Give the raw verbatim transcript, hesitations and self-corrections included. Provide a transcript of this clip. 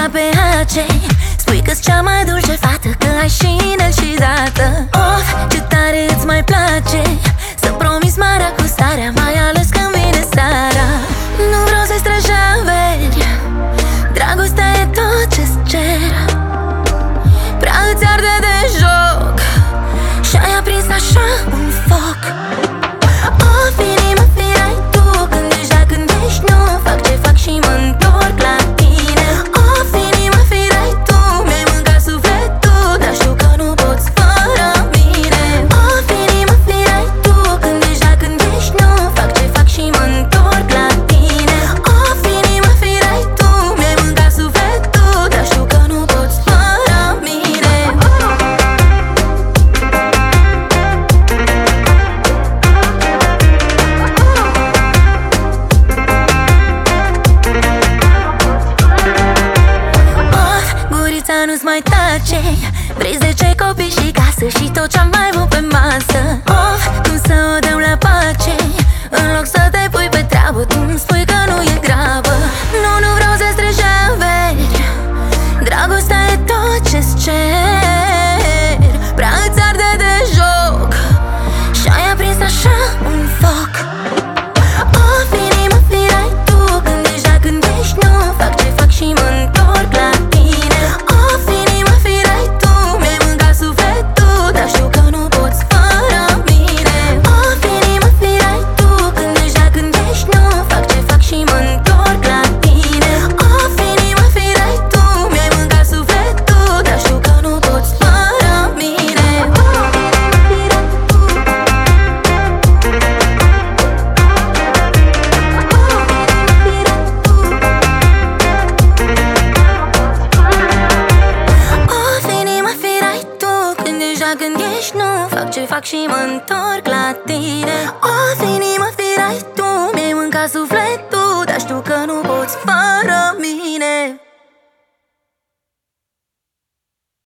pe hace. Spui că-s cea mai dulce fată, că ai și inel și dată. Of, ce tare îți mai place să-mi promiți marea cu starea, mai ales când vine seara. Nu vreau să-i străjaveri, dragostea e tot ce-ți cer. Prea îți arde de joc și-ai aprins așa un foc. Of, inima, firai tu, când deja gândești nu fac ce fac și mă întorc la tine. Of, inima, firai tu, mi-ai mâncat sufletul, dar știu că nu poți fără mine. Of, inima, firai tu, când deja gândești nu fac ce fac și mă întorc la tine. Of, inima, firai tu, mi-ai mâncat sufletul, dar știu că nu poți fără mine. Nu-ți mai tace, vrei zece copii și casă și tot ce-am mai mult pe masă. Of, cum să o dăm la pace, în loc să te pui pe treabă, tu îmi spui că nu e grabă. Nu, nu vreau să străjaveri, dragostea e tot ce-ți cer. Prea îți arde de joc și-ai aprins așa un foc. Of, inima, firai tu, când deja gândești nu fac ce fac și mă întorc la tine. Of, inima, firai tu, mi-ai mâncat sufletul, dar știu că nu poți fără mine. Of, inima, firai tu, când deja gândești nu fac ce fac și mă întorc la tine. Of, inima, firai tu, mi-ai mâncat sufletul, dar știu că nu poți fără mine. Of, inima, firai tu, când deja gândești nu fac ce fac și mă întorc la tine. Of, inima, firai tu, mi-ai mâncat sufletul, dar știu că nu poți fără mine.